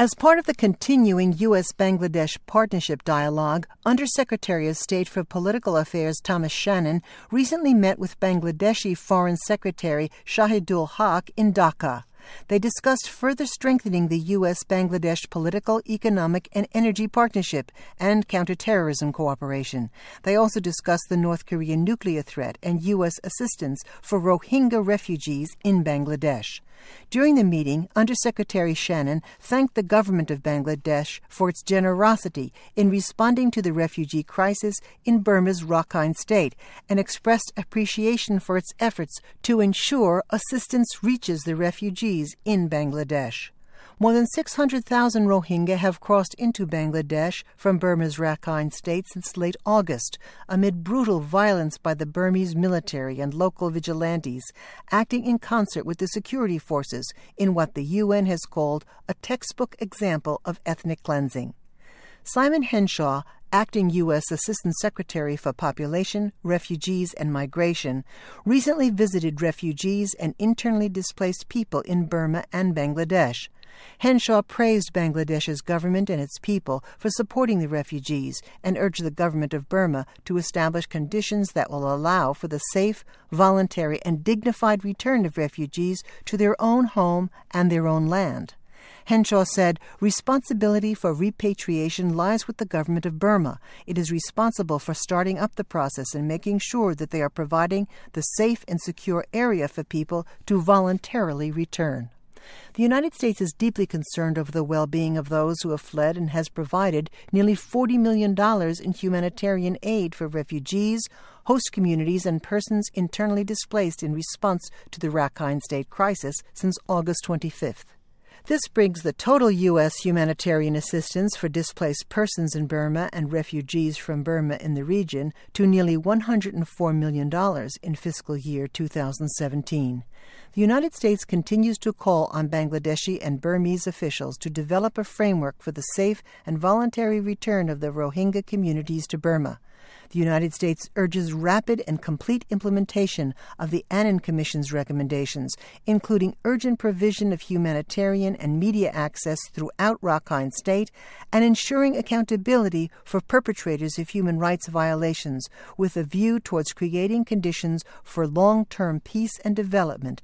As part of the continuing U.S.-Bangladesh Partnership Dialogue, Undersecretary of State for Political Affairs Thomas Shannon recently met with Bangladeshi Foreign Secretary Shahidul Haq in Dhaka. They discussed further strengthening the U.S.-Bangladesh political, economic, and energy partnership and counterterrorism cooperation. They also discussed the North Korean nuclear threat and U.S. assistance for Rohingya refugees in Bangladesh. During the meeting, Undersecretary Shannon thanked the government of Bangladesh for its generosity in responding to the refugee crisis in Burma's Rakhine State and expressed appreciation for its efforts to ensure assistance reaches the refugees in Bangladesh. More than 600,000 Rohingya have crossed into Bangladesh from Burma's Rakhine State since late August, amid brutal violence by the Burmese military and local vigilantes, acting in concert with the security forces in what the UN has called a textbook example of ethnic cleansing. Simon Henshaw, Acting U.S. Assistant Secretary for Population, Refugees, and Migration, recently visited refugees and internally displaced people in Burma and Bangladesh. Henshaw praised Bangladesh's government and its people for supporting the refugees and urged the government of Burma to establish conditions that will allow for the safe, voluntary, and dignified return of refugees to their own home and their own land. Henshaw said, "Responsibility for repatriation lies with the government of Burma. It is responsible for starting up the process and making sure that they are providing the safe and secure area for people to voluntarily return." The United States is deeply concerned over the well-being of those who have fled and has provided nearly $40 million in humanitarian aid for refugees, host communities, and persons internally displaced in response to the Rakhine State crisis since August 25th. This brings the total U.S. humanitarian assistance for displaced persons in Burma and refugees from Burma in the region to nearly $104 million in fiscal year 2017. The United States continues to call on Bangladeshi and Burmese officials to develop a framework for the safe and voluntary return of the Rohingya communities to Burma. The United States urges rapid and complete implementation of the Annan Commission's recommendations, including urgent provision of humanitarian and media access throughout Rakhine State and ensuring accountability for perpetrators of human rights violations, with a view towards creating conditions for long-term peace and development